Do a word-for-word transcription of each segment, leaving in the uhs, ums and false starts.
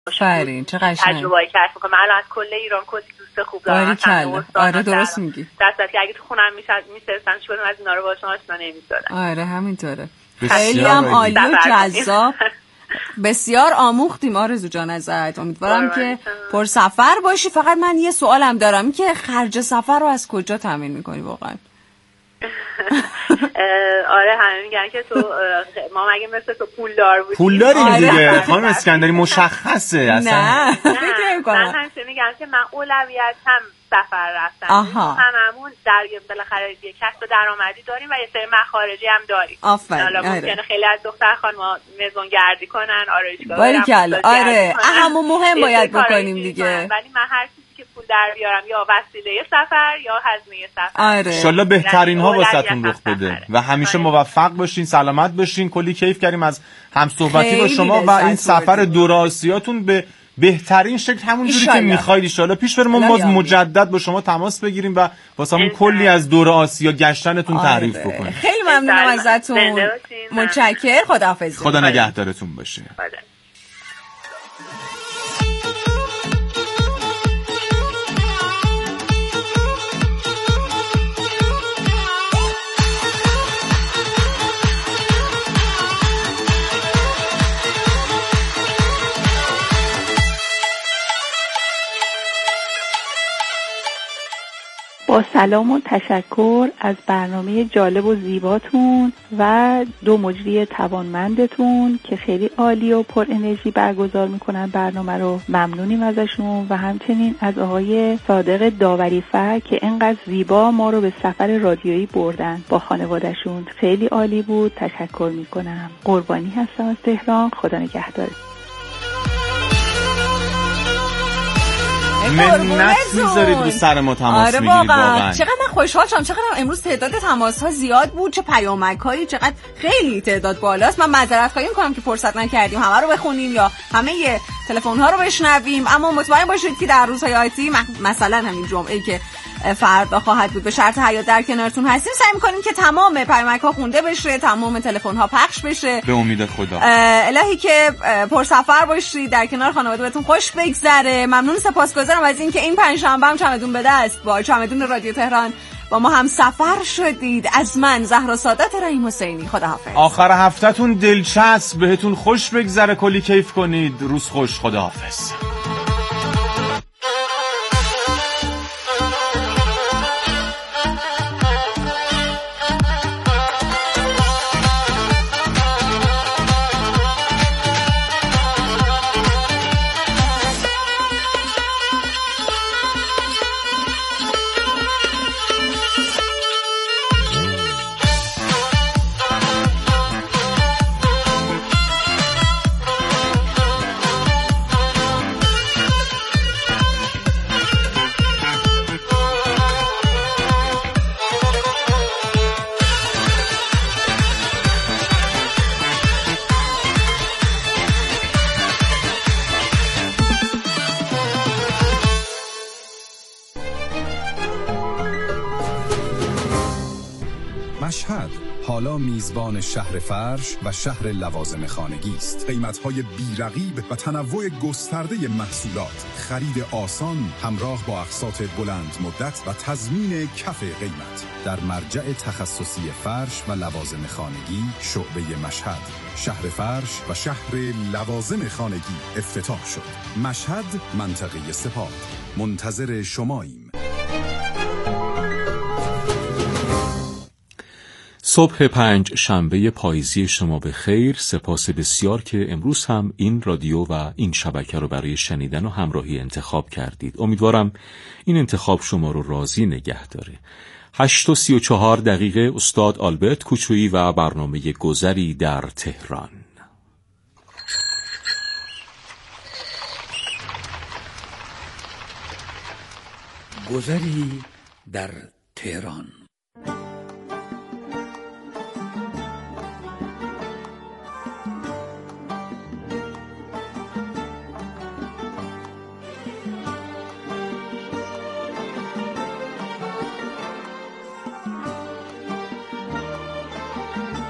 فرین چه قشنگ تجربه‌ای کسب کنم. من الان از کل ایران کلی دوست خوب دارم. آره درست میگی. درصد که اگه تو خونم می‌شستن چون از اینا رو باشون آشنا نمی‌شدم. آره همینطوره. خیلی هم عالی و جذاب. بسیار آموختیم آرزو جان ازت. امیدوارم که پر سفر باشی. فقط من یه سوالم دارم که خرج سفر رو از کجا تامین می‌کنی واقعا؟ آره همه میگن که تو ما مگه مثل تو پولدار بودیم. پول داریم دیگه خانم اسکندری مشخصه اصلا. نه من همیشه میگم که من اولویتم سفر رفتن. هممون در بالاخره یه کسب درآمدی داریم و یه سری مخارجی هم داریم. حالا ممکنه خیلی از دختر خانم‌ها مزون گردی کنن، آرایشگاه برن. آره اهم مهم باید بکنیم دیگه. ولی من هر که پول در بیارم یا وسیله سفر یا هزینه سفر. آره. ان شاءالله بهترین ها واسهتون رخ بده و همیشه موفق باشین، سلامت باشین. کلی کیف کردیم از همصحبتی با شما و این سفر دور آسیاتون به بهترین شکل همون جوری که می‌خواید ان شاءالله پیش بره. ما باز مجدد با شما تماس بگیریم و واسمون کلی از دور آسیا گشتنتون آره. تعریف بکنیم. خیلی ممنونم ازتون. متشکرم. خداحافظ. خدا نگهدارتون باشه. با سلام و تشکر از برنامه جالب و زیباتون و دو مجری توانمندتون که خیلی عالی و پر انرژی برگزار میکنن برنامه رو. ممنونیم ازشون و همچنین از آقای صادق داوری‌فر که اینقدر زیبا ما رو به سفر رادیویی بردن با خانوادهشون. خیلی عالی بود. تشکر میکنم. قربانی هستم از تهران. خدا نگهدار. منت میذارید رو سر ما تماس آره میگیرید واقعا. واقعا چقدر من خوشحال شدم، چقدر امروز تعداد تماس ها زیاد بود، چه پیامک هایی، چقدر خیلی تعداد بالاست. من معذرت خواهی میکنم که فرصت نکردیم همه رو بخونیم یا همه تلفن ها رو بشنویم، اما مطمئن باشید که در روزهای آتی مثلا همین جمعه‌ای که فردا خواهد بود به شرط حیات در کنارتون هستیم، سعی می‌کنیم که تمام پیامک ها خونده بشه، تمام تلفن ها پخش بشه به امید خدا. الهی که پرسفر باشید، در کنار خانواده بهتون خوش بگذره. ممنون، سپاسگزارم از این که این پنجشنبه هم چمدون به دست با چمدون رادیو تهران با ما هم سفر شدید. از من زهرا سادات رحیم حسینی، خداحافظ. آخر هفتهتون دلچسب، بهتون خوش بگذره، کلی کیف کنید. روز خوش. خداحافظ. مشهد حالا میزبان شهر فرش و شهر لوازم خانگی است. قیمت‌های بی‌رقیب و تنوع گسترده محصولات، خرید آسان همراه با اقساط بلند مدت و تضمین کف قیمت در مرجع تخصصی فرش و لوازم خانگی شعبه مشهد. شهر فرش و شهر لوازم خانگی افتتاح شد. مشهد، منطقه سپاه. منتظر شماییم. صبح پنج شنبه پاییزی شما به خیر. سپاس بسیار که امروز هم این رادیو و این شبکه رو برای شنیدن و همراهی انتخاب کردید. امیدوارم این انتخاب شما رو راضی نگه داره. هشت و سی و چهار دقیقه استاد آلبرت کوچویی و برنامه گذری در تهران. گذری در تهران.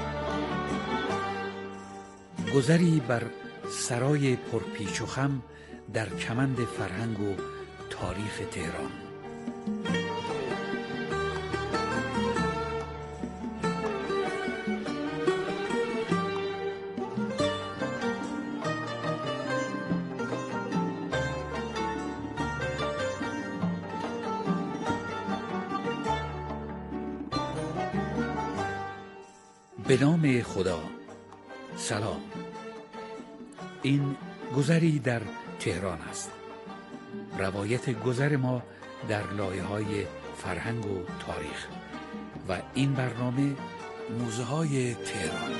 گذری بر سرای پرپیچ و خم در کمند فرهنگ و تاریخ تهران. به نام خدا. سلام. این گذری در تهران است. روایت گذر ما در لایه‌های فرهنگ و تاریخ و این برنامه موزه های تهران.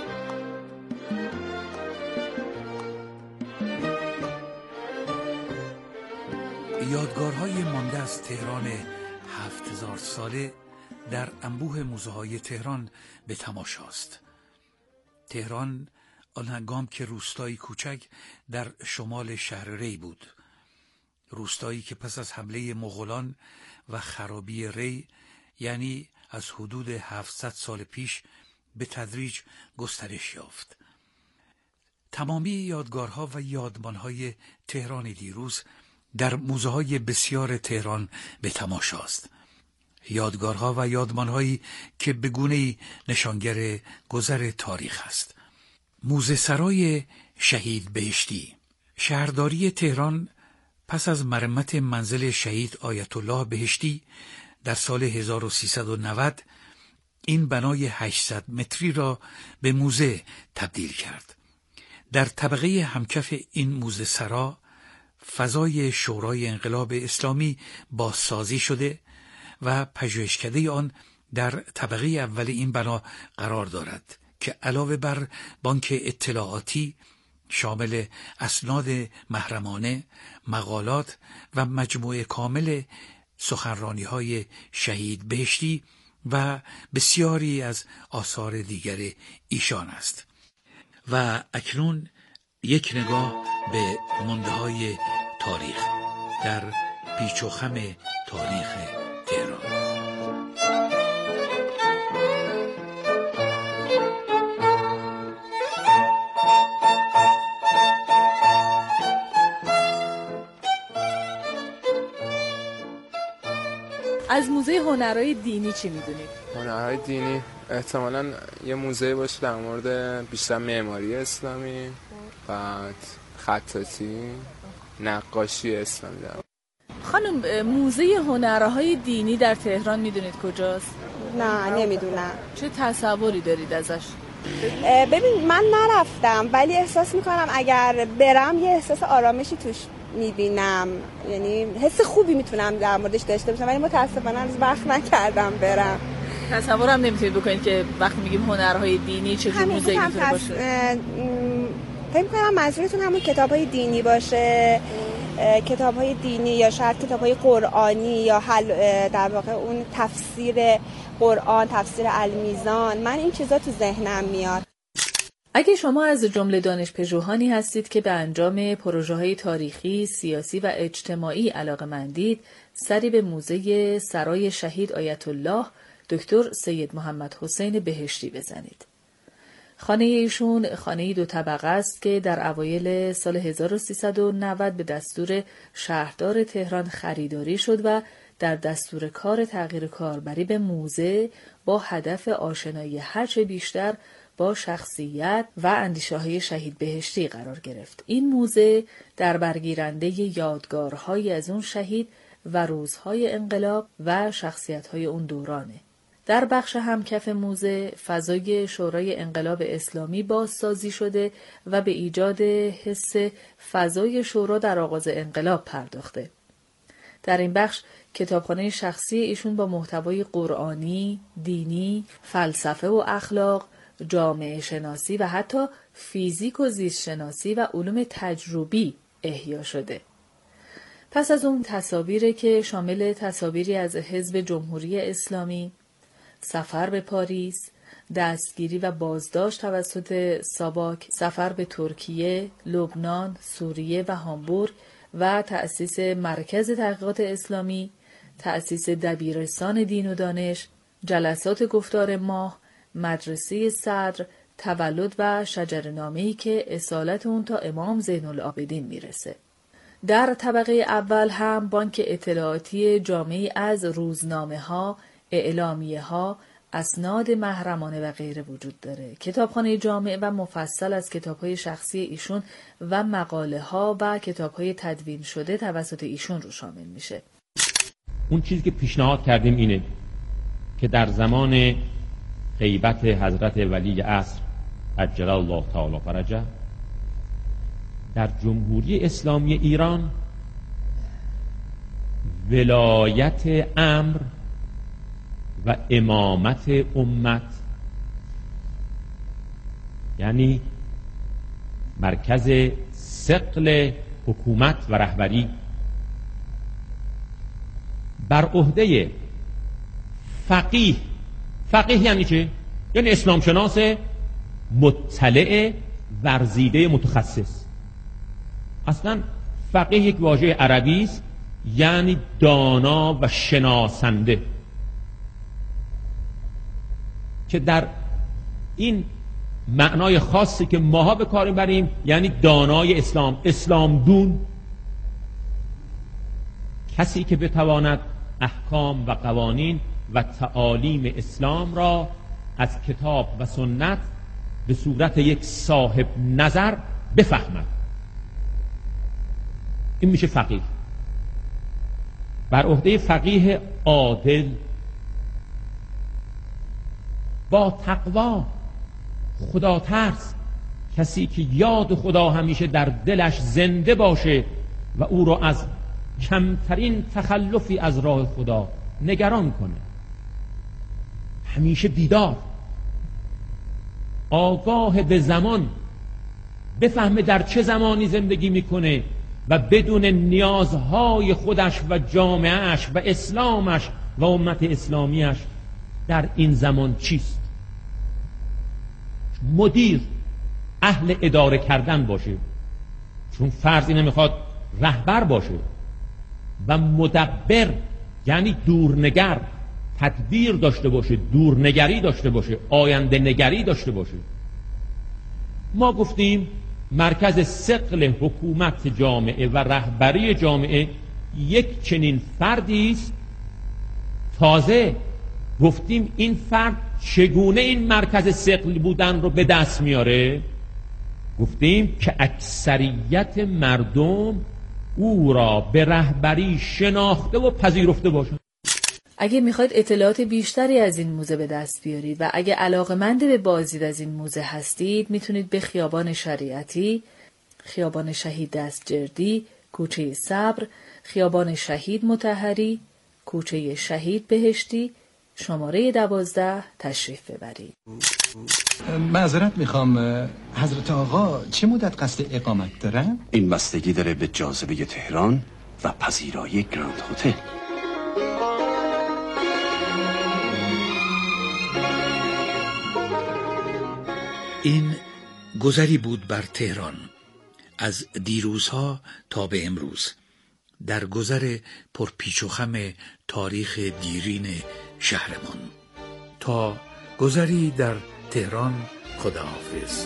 یادگارهای مانده از تهران هفت هزار ساله در انبوه موزه های تهران به تماشاست. تهران آن هنگام که روستایی کوچک در شمال شهر ری بود، روستایی که پس از حمله مغولان و خرابی ری، یعنی از حدود هفتصد سال پیش، به تدریج گسترش یافت. تمامی یادگارها و یادمانهای تهران دیروز در موزه های بسیار تهران به تماشاست. یادگارها و یادمانهایی که به گونه‌ای نشانگر گذر تاریخ است. موزه سرای شهید بهشتی. شهرداری تهران پس از مرمت منزل شهید آیت الله بهشتی در سال هزار و سیصد و نود این بنای هشتصد متری را به موزه تبدیل کرد. در طبقه همکف این موزه سرا فضای شورای انقلاب اسلامی بازسازی شده و پژوهشکده آن در طبقه اول این بنا قرار دارد که علاوه بر بانک اطلاعاتی شامل اسناد محرمانه، مقالات و مجموعه کامل سخنرانی‌های شهید بهشتی و بسیاری از آثار دیگر ایشان است. و اکنون یک نگاه به مانده‌های تاریخ در پیچ و خم تاریخ تهران. از موزه هنرهای دینی چی میدونید؟ هنرهای دینی احتمالاً یه موزه باشه در مورد بیشتر معماری اسلامی، بعد خطاطی، نقاشی اسلامی. در خانم، موزه هنرهای دینی در تهران میدونید کجاست؟ نه نمیدونم. چه تصوری دارید ازش؟ ببین من نرفتم ولی احساس میکنم اگر برم یه احساس آرامشی توش میبینم، یعنی حس خوبی میتونم در موردش داشته باشم، ولی متاسفانه از وقت نکردم برم. تصورم نمیتونید بکنید که وقتی میگیم هنرهای دینی چه جور موزه‌ای میتونه باشه؟ فکر میکنم منظورتون همون کتاب‌های دینی باشه، کتاب‌های دینی یا شاید کتاب‌های قرآنی یا حل در واقع اون تفسیر قرآن، تفسیر المیزان. من این چیزا تو ذهنم میاد. اگه شما از جمله دانشپژوهانی هستید که به انجام پروژه‌های تاریخی، سیاسی و اجتماعی علاقه‌مندید، سری به موزه سرای شهید آیت الله دکتر سید محمد حسین بهشتی بزنید. خانه ایشون خانه دو طبقه است که در اوایل سال هزار و سیصد و نود به دستور شهردار تهران خریداری شد و در دستور کار تغییر کاربری به موزه با هدف آشنایی هرچه بیشتر با شخصیت و اندیشه‌های شهید بهشتی قرار گرفت. این موزه در برگیرنده یادگارهایی از اون شهید و روزهای انقلاب و شخصیت‌های اون دورانه. در بخش همکف موزه فضای شورای انقلاب اسلامی بازسازی شده و به ایجاد حس فضای شورا در آغاز انقلاب پرداخته. در این بخش کتابخانه شخصی ایشون با محتوای قرآنی، دینی، فلسفه و اخلاق، جامعه شناسی و حتی فیزیک و زیست شناسی و علوم تجربی احیا شده. پس از اون تصاویری که شامل تصاویری از حزب جمهوری اسلامی، سفر به پاریس، دستگیری و بازداشت توسط ساواک، سفر به ترکیه، لبنان، سوریه و هامبورگ و تأسیس مرکز تحقیقات اسلامی، تأسیس دبیرستان دین و دانش، جلسات گفتار ماه، مدرسه صدر، تولد و شجره‌نامه‌ای که اصالت اون تا امام زین العابدین میرسه. در طبقه اول هم بانک اطلاعاتی جامعی از روزنامه‌ها، اعلامیه‌ها، اسناد محرمانه و غیره وجود داره. کتابخانه جامع و مفصل از کتاب‌های شخصی ایشون و مقاله‌ها و کتاب‌های تدوین شده توسط ایشون رو شامل میشه. اون چیزی که پیشنهاد کردیم اینه که در زمان غیبت حضرت ولی عصر عجل الله تعالی فرجه در جمهوری اسلامی ایران ولایت امر و امامت امت، یعنی مرکز ثقل حکومت و رهبری، بر عهده فقیه. فقیه یعنی چه؟ یعنی اسلام شناس مطلع ورزیده متخصص. اصلا فقیه یک واژه عربی است، یعنی دانا و شناسنده، که در این معنای خاصی که ماها به کار بریم یعنی دانای اسلام، اسلام دون، کسی که بتواند احکام و قوانین و تعالیم اسلام را از کتاب و سنت به صورت یک صاحب نظر بفهمد، این میشه فقیه. بر عهده فقیه عادل با تقوا، خدا ترس، کسی که یاد خدا همیشه در دلش زنده باشه و او را از کمترین تخلفی از راه خدا نگران کنه، همیشه بیدار، آگاه به زمان، بفهمه در چه زمانی زندگی میکنه و بدون نیازهای خودش و جامعهش و اسلامش و امت اسلامیش در این زمان چیست. مدیر اهل اداره کردن باشه، چون فرض اینه میخواد رهبر باشه، و مدبر یعنی دورنگر، تدبیر داشته باشه، دورنگری داشته باشه، آینده نگری داشته باشه. ما گفتیم مرکز ثقل حکومت جامعه و رهبری جامعه یک چنین فردی است. تازه گفتیم این فرد چگونه این مرکز ثقل بودن رو به دست میاره؟ گفتیم که اکثریت مردم او را به رهبری شناخته و پذیرفته باشند. اگه میخواید اطلاعات بیشتری از این موزه به دست بیارید و اگه علاقه‌مند به بازدید از این موزه هستید، میتونید به خیابان شریعتی، خیابان شهید دستجردی، کوچه صبر، خیابان شهید مطهری، کوچه شهید بهشتی، شماره دوازده تشریف ببرید. معذرت میخوام، حضرت آقا چه مدت قصد اقامت دارن؟ این بستگی داره به جاذبه تهران و پذیرایی گراند هتل. این گذری بود بر تهران از دیروزها تا به امروز، در گذر پرپیچ و خم تاریخ دیرین شهرمان. تا گذری در تهران، خداحافظ.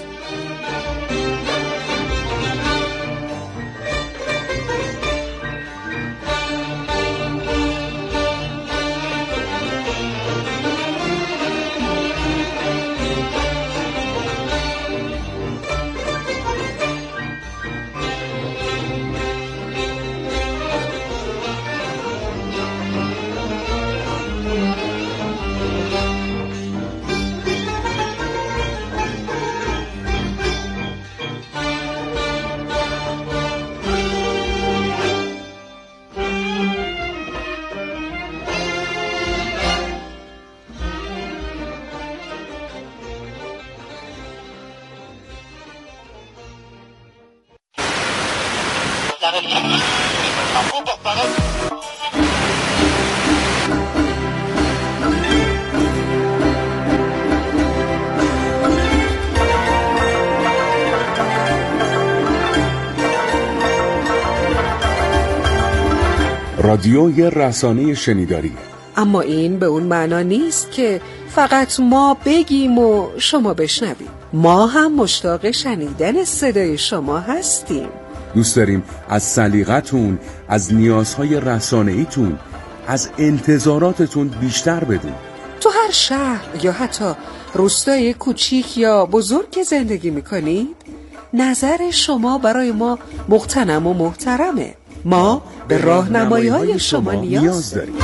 رادیوی رسانه شنیداری. اما این به اون معنا نیست که فقط ما بگیم و شما بشنوید. ما هم مشتاق شنیدن صدای شما هستیم. دوست داریم از سلیقتون، از نیازهای رسانه‌ایتون، از انتظاراتتون بیشتر بدونیم. تو هر شهر یا حتی روستای کوچیک یا بزرگ که زندگی میکنید، نظر شما برای ما مغتنم و محترمه. ما به راهنمایی‌های شما نیاز داریم.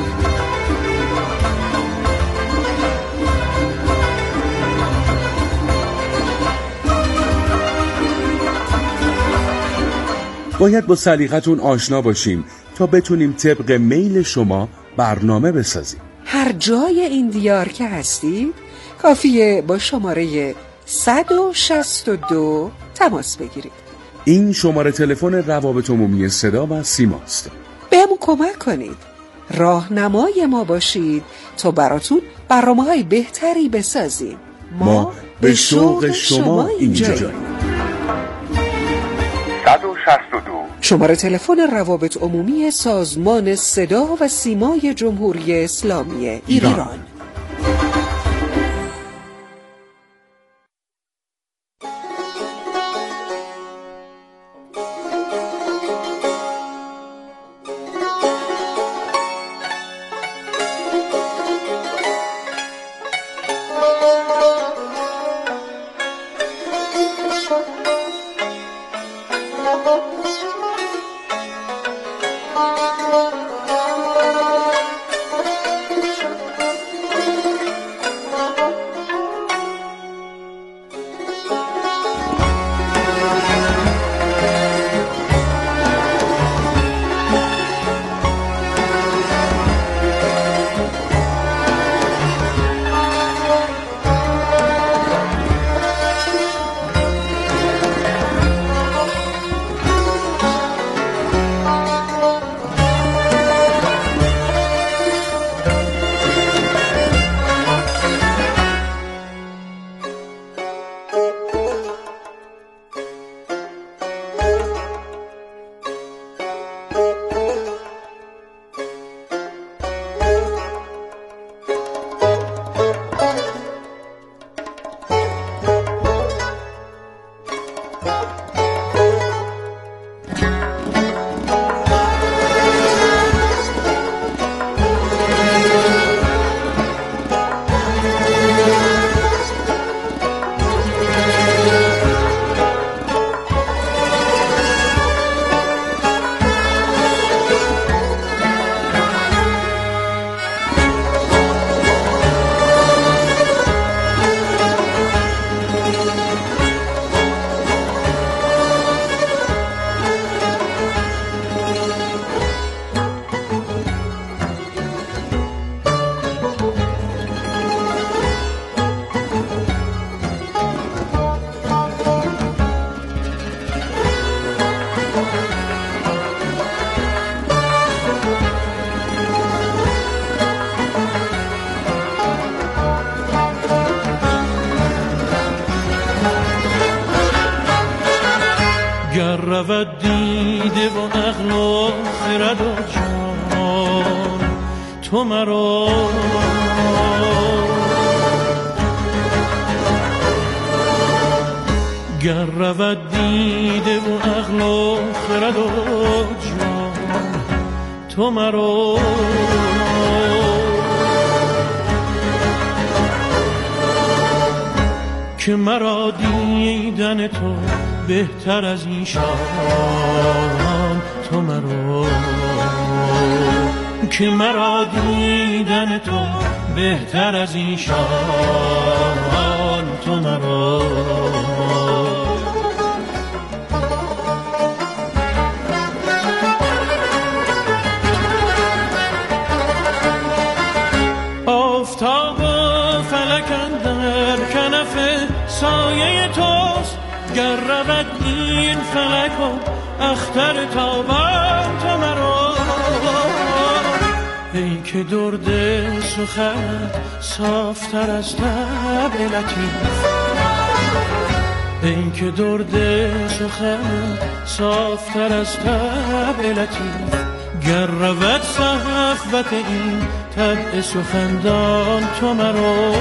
باید با سلیقتون آشنا باشیم تا بتونیم طبق میل شما برنامه بسازیم. هر جای این دیار که هستید کافیه با شماره صد و شصت و دو تماس بگیرید. این شماره تلفن روابط عمومی صدا و سیماست. بهمون کمک کنید، راهنمای ما باشید تا براتون برنامه‌های بهتری بسازیم. ما به شوق شما اینجاییم. صد و شصت و دو شماره تلفن روابط عمومی سازمان صدا و سیمای جمهوری اسلامی ایران, ایران. رود دیده و عقل و خرد و جان تو مرا گر رود دیده و عقل و خرد و جان تو مرا که مرا دیدن تو بهتر از ایشان تو مرا که مرا دیدن تو بهتر از ایشان تو مرا آفتاب و فلک اندر کنف سایه توست گر رود این فلک و اختر تابان تو مرا ای که درد سخنت صافتر از طبع لطیف ای که درد سخنت صافتر از طبع لطیف گر رود صحبت این طبع سخندان تو مرا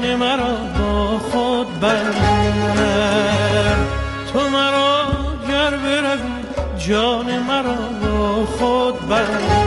جان مرا با خود بر، تو مرا گر بروی جان مرا با خود بر،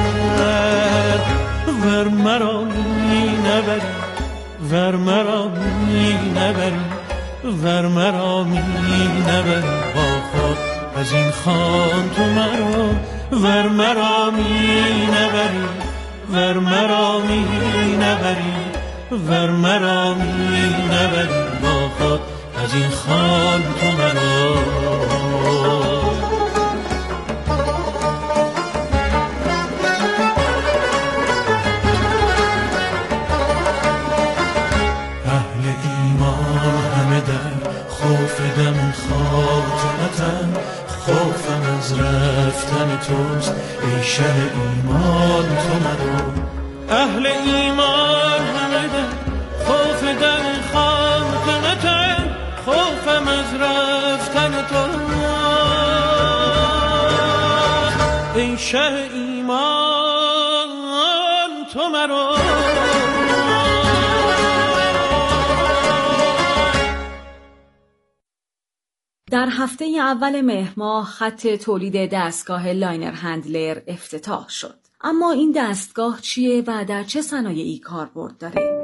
ور مرا می نبری ور مرا می نبری ور مرا می نبری با خود از این خان تو مرا، ور مرا می نبری ور مرا می نبری ور مرا می نبری با خود از این خان تو مرا. خوف دم خاتمتم، خوفم از رفتن توست ای شه ایمان تو مرا. اهل ایمان همه در خوف دم خاتمتم، خوفم از رفتن توست ای شه ایمان تو مرا. در هفته اول مهر ماه خط تولید دستگاه لاینر هندلر افتتاح شد. اما این دستگاه چیه و در چه صنایعی کاربرد داره؟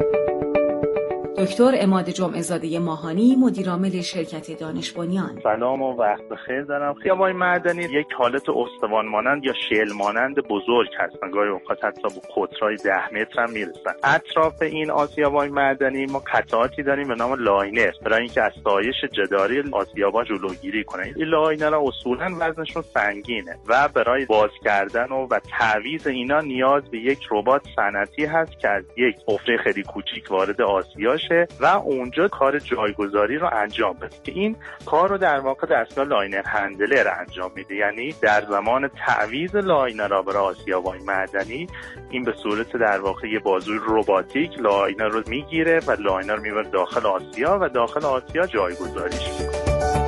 دکتر عماد جمعه‌زاده ماهانی، مدیرعامل شرکت دانش بنیان. سلام و وقت بخیر دارم. خیابان معدنی یک حالت استوان مانند یا شل مانند بزرگ هستن، گاهی اوقات حتی به قطرهای ده متر هم میرسن. اطراف این آسیابان معدنی ما قطعاتی داریم به نام لاینر، برای اینکه از سایش جداری آسیابان جلوگیری کنه. این لاینرها اصولا وزنشون سنگینه و برای باز کردن و, و تعویض اینا نیاز به یک ربات صنعتی هست که از یک حفره خیلی کوچیک وارد آسیا و اونجا کار جایگذاری رو انجام بده که این کار رو در واقع دستگاه لاینر هندلر انجام میده. یعنی در زمان تعویض لاینرها برای آسیابان معدنی این به صورت در واقع یه بازوی رباتیک لاینر رو میگیره و لاینر رو میبره داخل آسیا و داخل آسیا جایگذاریش میکنه.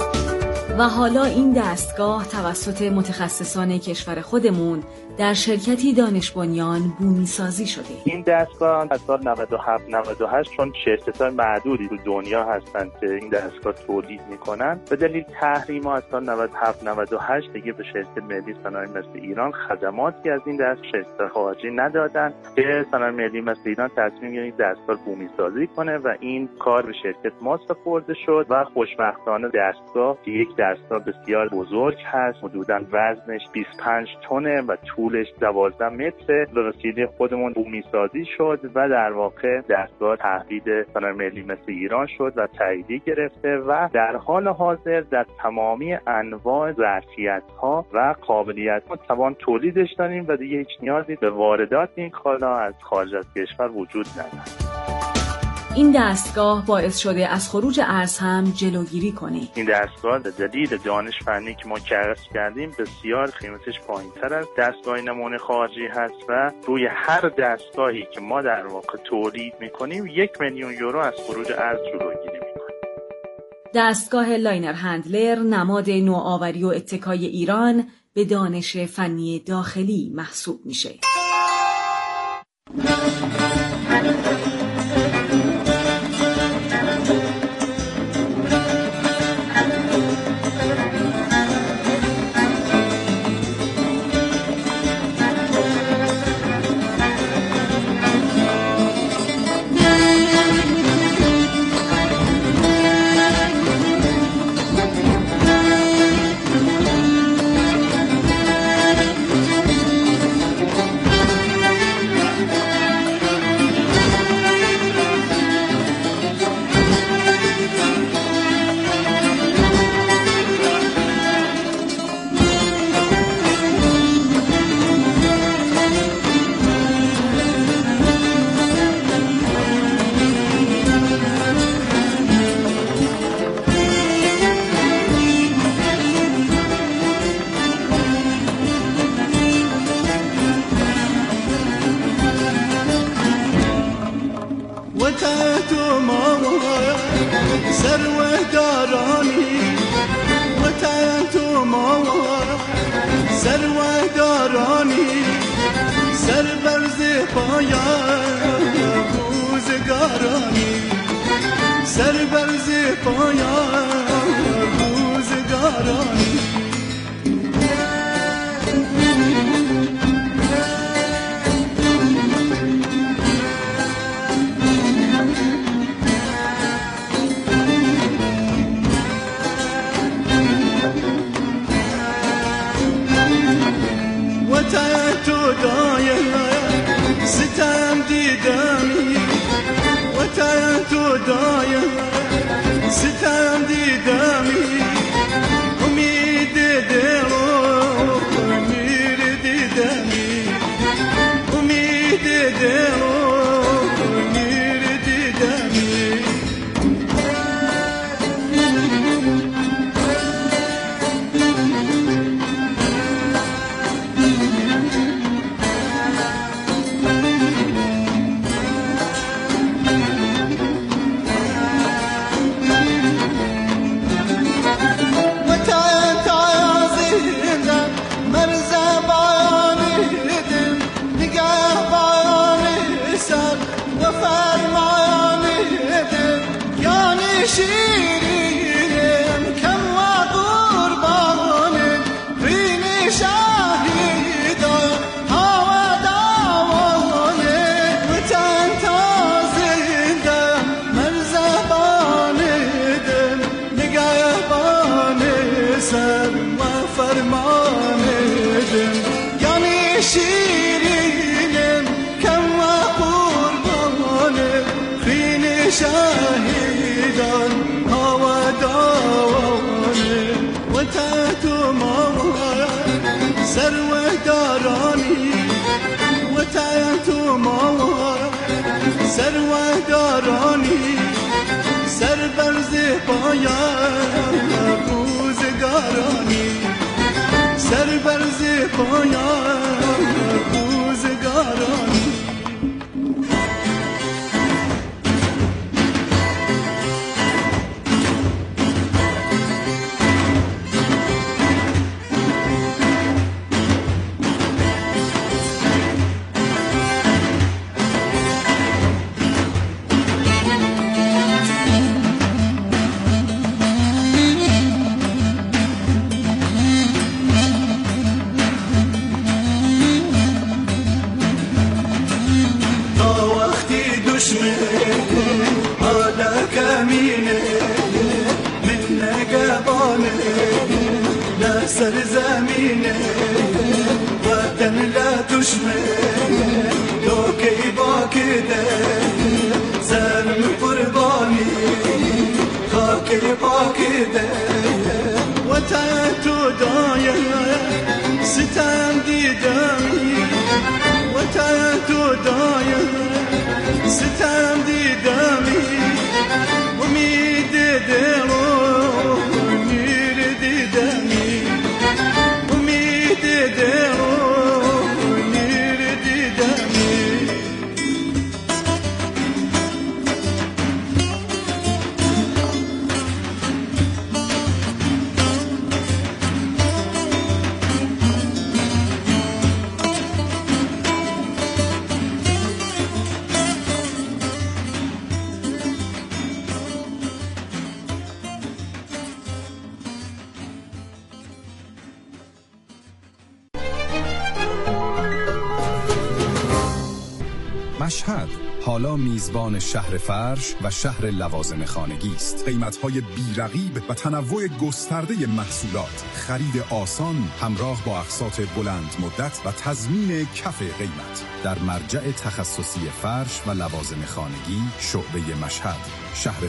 و حالا این دستگاه توسط متخصصان کشور خودمون در شرکتی دانش بنیان بومی سازی شده. این دستگاه از سال نود و هفت نود و هشت چون شرکت‌های معدودی تو دنیا هستن که این دستگاه تولید میکنن، به دلیل تحریم از سال نود و هفت نود و هشت دیگه به شرکت ملی صنایع مثل ایران خدماتی از این دست شرکت خارجی ندادن که صنایع ملی مثل ایران تصمیم گرفت این دستگاه بومی سازی کنه و این کار به شرکت ما سپرده شد و خوشبختانه دستگاه که یک دستگاه بسیار بزرگ هست، حدوداً وزنش بیست و پنج تنه و طولش دوازده متر، به وسیله خودمون بومی سازی شد و در واقع دستگاه تحویل صنایع ملی مثل ایران شد و تاییدیه گرفته و در حال حاضر در تمامی انواع ظرفیت‌ها و قابلیت‌ها توان تولیدش داریم و دیگه هیچ نیازی به واردات این کالا از خارج از کشور وجود ندارد. این دستگاه باعث شده از خروج ارز هم جلوگیری کنه. این دستگاه به دلیل دانش فنی که ما کسب کردیم بسیار قیمتش پایین‌تر از دستگاه نمونه خارجی هست و روی هر دستگاهی که ما در واقع تولید می‌کنیم یک میلیون یورو از خروج ارز جلوگیری می‌کنه. دستگاه لاینر هندلر نماد نوآوری و اتکای ایران به دانش فنی داخلی محسوب میشه. سر برز پایان روزگارانی تو دایه ستم دیدمی و تا تو دایه ستم دیدمی امید دلو میر دیدمی امید دلو میر دیدمی شیرینم کم و قربانم رین شهیدان ها و داوانم و تن تازندم مرزبانم نگهبان سر و فرمانم یعنی شیرینم کم و قربانم رین شهیدان تو ماوارا سروه دارانی و تا تو ماوارا سروه دارانی سر برز پایان روزگارانی سر برز پایان روزگارانی سر زمینه وطن لا تشمل لو کی باکده زرم قربانی خاکی باکده وطن تو دایه ستم دیدمی وطن تو دایه ستم دیدمی امید دلو میر دیدمی مشهد حالا میزبان شهر فرش و شهر لوازم خانگی است. قیمت‌های بی‌رقیب و تنوع گسترده محصولات، خرید آسان همراه با اقساط بلند مدت و تضمین کف قیمت در مرجع تخصصی فرش و لوازم خانگی شعبه مشهد. شهر